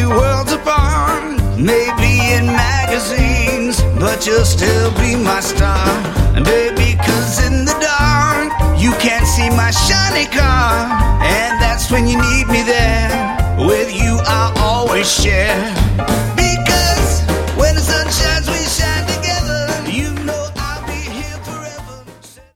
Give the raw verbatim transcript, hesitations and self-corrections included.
be worlds apart, maybe in magazines, but you'll still be my star. And baby, cause in the dark, you can't see my shiny car. And that's when you need me there. With you I'll always share